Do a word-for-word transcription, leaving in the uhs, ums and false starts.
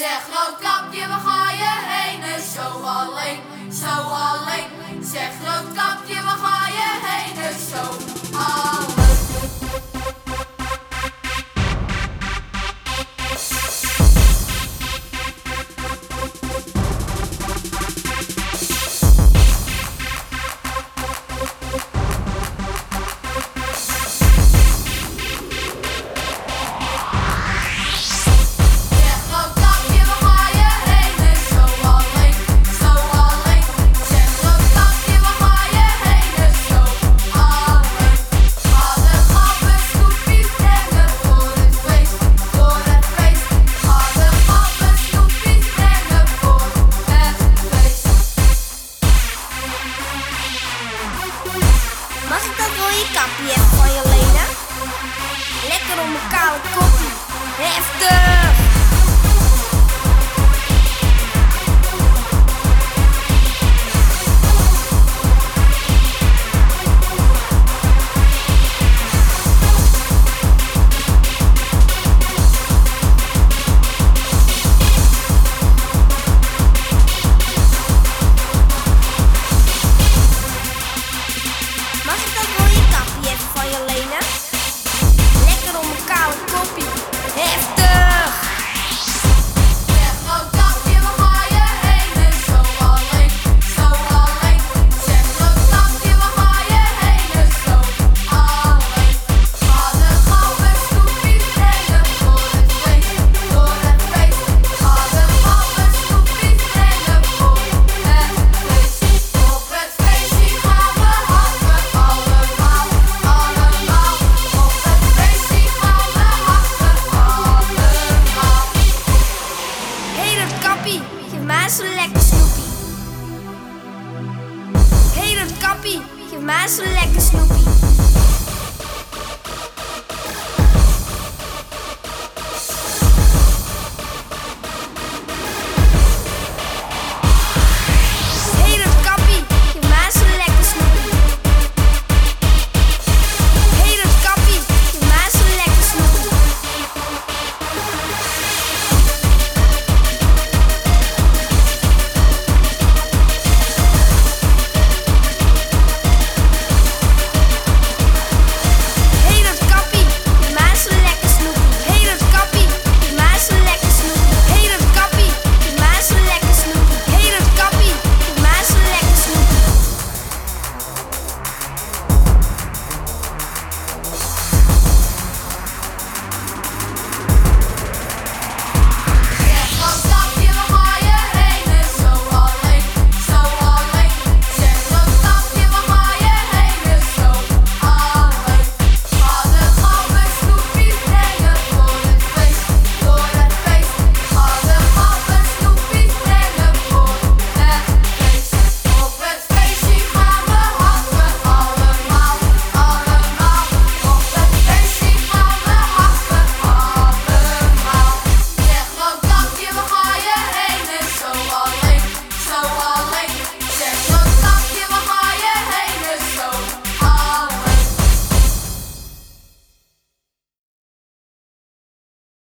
Zeg Roodkapje, waar ga je heen? Zo alleen, zo alleen. Zeg Roodkapje, waar ga je heen? Zo alleen. Mag ik dat rode kapje even van je lenen? Lekker om mijn koude koppie. Heftig! Mag ik dat rode kapje even van je lenen? Lekker om mijn koude koppie. Heftig! Zeg Roodkapje, waar ga je heen? Zo alleen, zo alleen. Zeg Roodkapje, waar ga je heen? Zo alleen. Ga de gouden snoepjes brengen voor het feest, voor het feest. Ga de gouden snoepjes brengen voor het feest. Op het feestje gaan we hakken allemaal, allemaal. Op het feestje gaan we hakken allemaal. Hey Roodkappie, geef mij zo'n lekker snoepie. Hey Roodkappie, geef mij zo'n lekker snoepie.